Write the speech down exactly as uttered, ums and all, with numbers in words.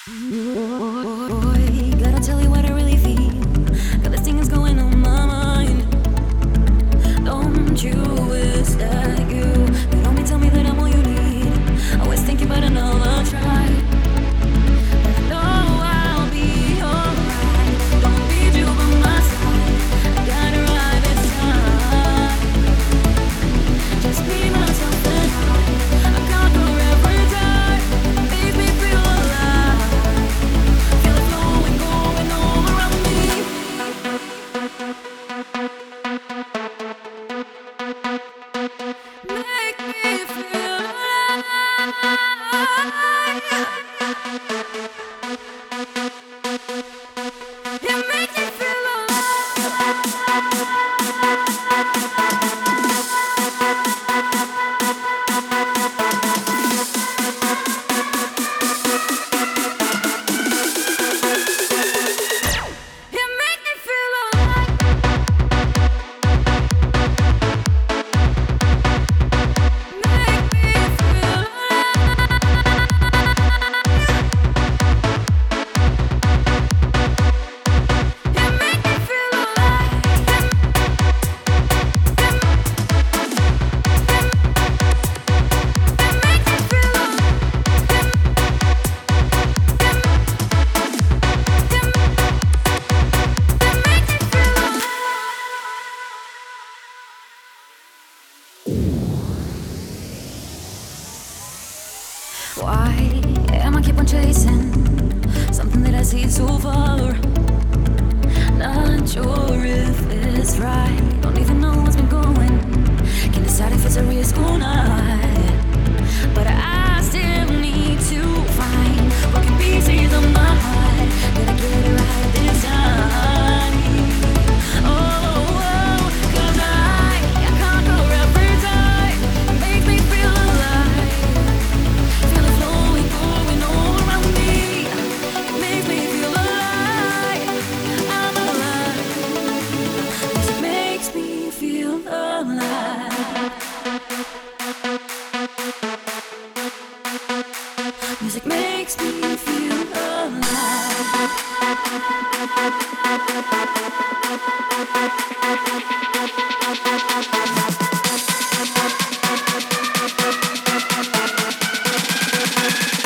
Boy, gotta tell you what I really feel. Got this thing is going on my mind. Don't you wish that you could only tell me that I'm all you need? Always thinking about another try. But I know I'll be alright. Don't need you by my side. I gotta ride this time. Just be myself and I. I conquer every time. Makes me feel alive. Feel it flowing, going all around me. Make me feel alive. It makes me feel It makes me feel alive. Make me feel alive. It makes me feel Why am I keep on chasing something that I see so far? Not sure if it's right. Don't even know what's been going. Can't decide if it's a risk or not. But I still need to find broken pieces of my heart. Gotta get it right this time. Oh, oh, 'cause I, I conquer every time. It makes me feel alive. Feel it flowing, going all around me. It makes me feel alive. I'm alive. Music makes me feel alive. Music makes me feel alive.